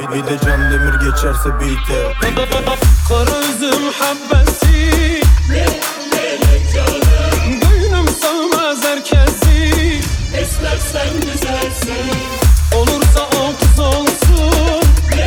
Bir de Can Demir geçerse beat'e. Kara üzüm habbesi, gönlüm sığmaz herkesi. Esmer sen güzelsin, Olursa o kız olsun,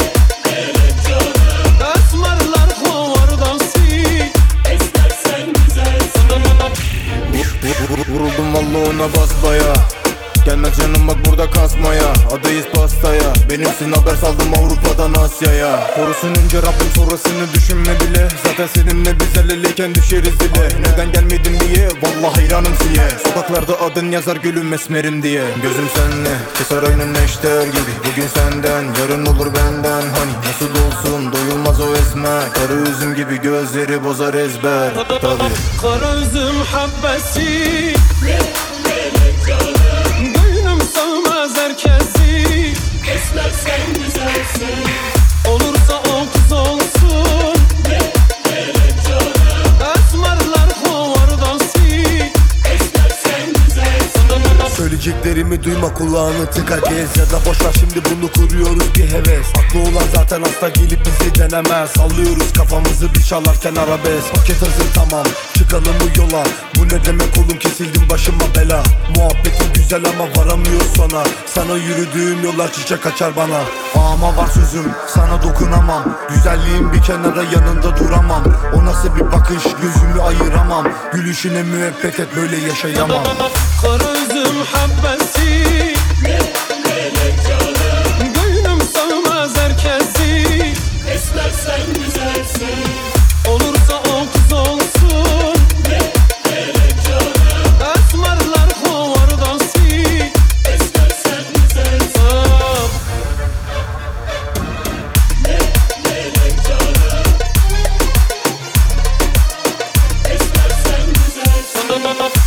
esmerler kovar dansı. esmer sen güzelsin. Vuruldum valla ona basbaya. Gelmez canım bak burada kasmaya. Adayız pastaya. Benimsin haber saldım Avrupa'dan Asya'ya. Korusun önce Rabbim sonrasını düşünme bile. Zaten seninle biz el eleyken düşeriz dile. Neden gelmedin diye vallahi hayranım siye. Sokaklarda adın yazar gülüm esmerim diye. Gözüm senle keser aynen neşter gibi. Bugün senden yarın olur benden. Hani nasıl olsun doyulmaz o esmer. Kara üzüm gibi gözleri bozar ezber. Tabii. Kara üzüm habbesi, gönlüm sığmaz herkesi. Esmer sen güzelsin, Olursa o kız olsun, esmerler kovar dansı. esmer sen güzelsin. Söyleyeceklerimi duyma, kulağını tıka gez. Ya da boşver şimdi bunu kuruyoruz bir heves. Aklı olan zaten hasta gelip bizi denemez. Sallıyoruz kafamızı bir çalarken arabesk. Paket hazır tamam, çıkalım bu yola. Bu ne demek oğlum, kesildim başıma bela. Muhabbetin güzel ama varamıyor sona. Sana yürüdüğüm yollar çiçek açar bana. Ama var sözüm, sana dokunamam. Güzelliğin bir kenara yanında duramam. O nasıl bir bakış, gözümü ayıramam. Gülüşüne müebbet et, böyle yaşayamam. Kara üzüm habbesi, gönlüm sığmaz herkesi. Esmer sen güzelsin, Olursa o kız olsun, esmerler kovar dansı. esmer sen güzelsin. Esmer sen güzelsin.